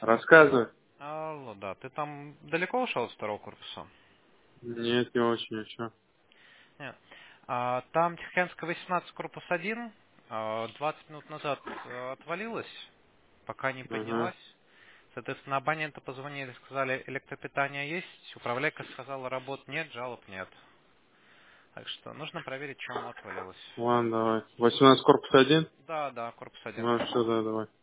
Рассказывай. Алло, да. Ты там далеко ушел от второго корпуса? Нет, не очень, а чё? Нет. Там Тихоокеанская 18, корпус 1. 20 минут назад отвалилась, пока не Ага. поднялась. Соответственно, абоненты позвонили, сказали, электропитание есть. Управляйка сказала, работ нет, жалоб нет. Так что нужно проверить, чем отвалилось. Ладно, давай. 18 корпус 1? Да, да, корпус 1. Ну, что, да, давай.